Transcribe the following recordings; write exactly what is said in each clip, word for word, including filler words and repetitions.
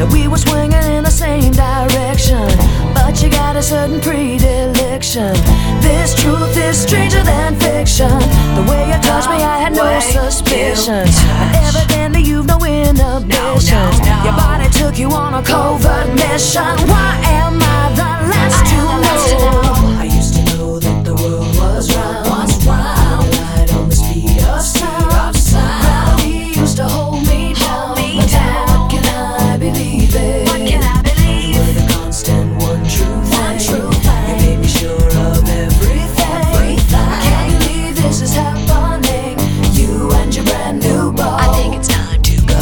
and we were swinging in the same direction. But you got a certain predilection. This truth is stranger than fiction. The way you touched me, I had no suspicions. But evidently you've no inhibitions. Your body took you on a covert mission. Why am I the last to know? I used to know that the world was round, was round, right on the speed of sound. Gravity used to hold me down, but now what can I believe in? What can I believe? You were the constant one true thing. You made me sure of everything. I can't believe this is happening. You and your brand new beau. I think it's time to go.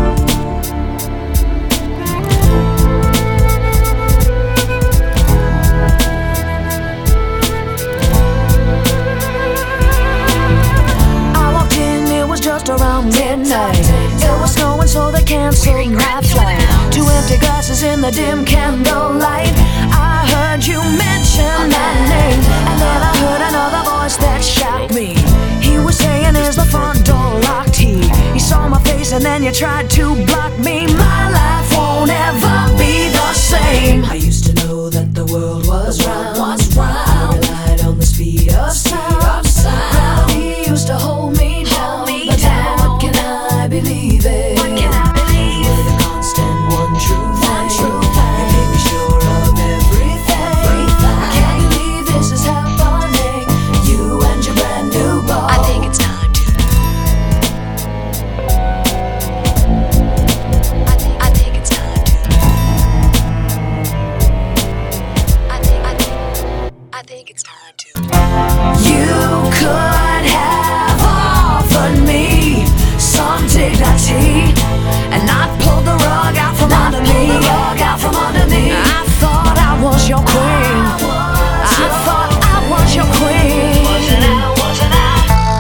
Just around midnight, it was snowing, so they canceled my flight. Two empty glasses in the dim candlelight. I heard you mention my name, and then I heard another voice that shocked me. He was saying, "Is the front door locked?" He he saw my face, and then you tried to block me. My life won't ever be the same. I used to know that the world was round, was round. I relied on the speed of sound. Gravity used to hold me down. I believe it. What can I believe? You're the constant one true thing. True thing. You made me sure of everything. everything. I can't believe this is happening. You and your brand new beau. I think it's time to. I think I think it's time to. I think I think I think it's time to. You could have offered me some dignity, and I pulled the rug out from under me. The rug out from under me. I thought I was your queen. I thought I was your queen. Wasn't I? Wasn't I?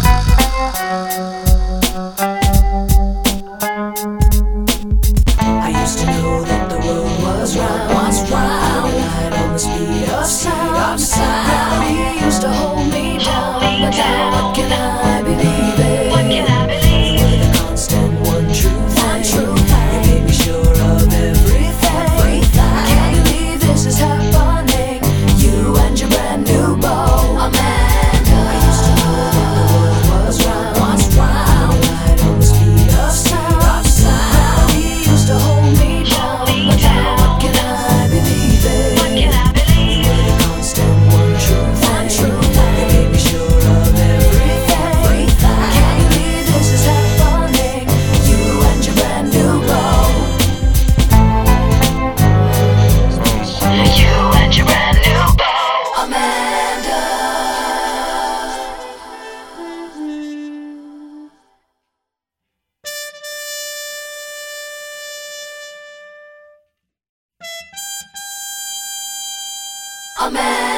I used to know that the world was round, was round, right on the speed of sound. Gravity used to hold me down, but now what can I believe in? What can I believe? Amanda.